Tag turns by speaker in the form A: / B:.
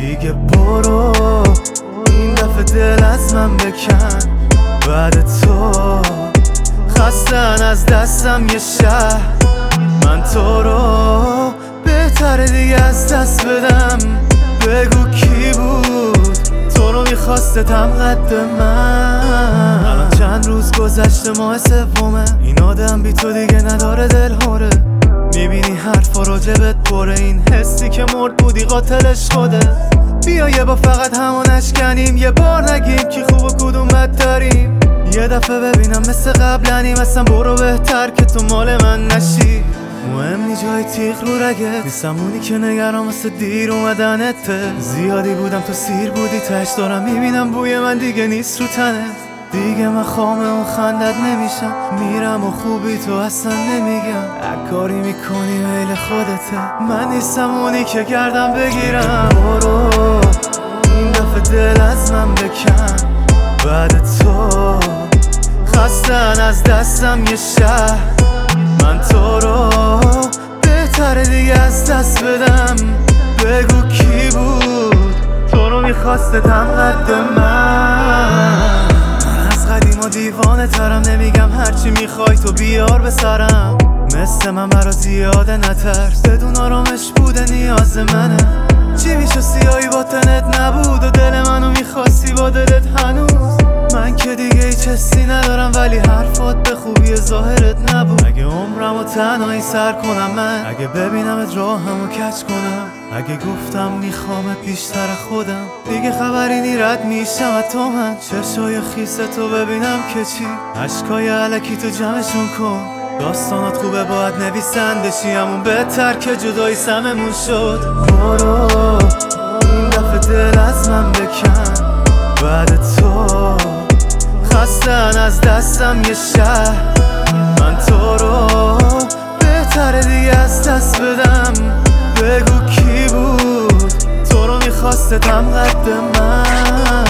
A: دیگه برو، این دفعه دل از من بکن. بعد تو خستن از دستم یه شهر، من تو رو بهتره دیگه از دست بدم. بگو کی بود تو رو میخواستم قد من. الان چند روز گذشته ماه سومه، این آدم بی تو دیگه نداره دل هوره. میبینی حرفا راجبت پره، این حسی که مرد بودی قاتلش خوده. بیا یه با فقط همونش کنیم، یه بار نگیم کی خوب و کدوم بد داریم. یه دفعه ببینم مثل قبلنیم، اصلا برو بهتر که تو مال من نشی. مهم نی جای تیغ رو رگت نیستم، اونی که نگران واسه دیر اومدنته. زیادی بودم تو سیر بودی، تش دارم میبینم بوی من دیگه نیست رو تنت. دیگه من خامه اون خندت نمیشم، میرم و خوبی تو اصلا نمیگم. هر کاری میکنی میل خودته، من نیستم اونی که گردم بگیرم. برو، این دفعه دل از من بکن. بعد تو خستن از دستم یه شهر، من تو رو بهتره دیگه از دست بدم. بگو کی بود تو رو میخواستم قد من. از قدیم و دیوانه ترم، نمیگم هرچی میخوای تو بیار به سرم. مثل من برا زیاده نترس، بدون آرامش بوده نیاز منه. چی میشه سیاهی با تنت نبود و دل منو میخواستی با دلت هنوز. من که دیگه هیچ حسی ندارم، ولی حرفات به خوبی ظاهرت نبود. اگه عمرمو تنهایی سر کنم من، اگه ببینمت راهمو کج کنم، اگه گفتم میخوامت بیشتر خودم، دیگه خبری نی رد میشم از تو. من چشای خیستو ببینم که چی، عشقای علکی تو جمعشون کن. داستانات خوبه باید نویسنده شی، همون بهتر که جدایی سممون شد. برو، این دفعه دل از من بکن. بعد تو خستن از دستم یه شهر، من تو رو بهتره دیگه از دست بدم. بگو کی بود تو رو میخواستم قد من.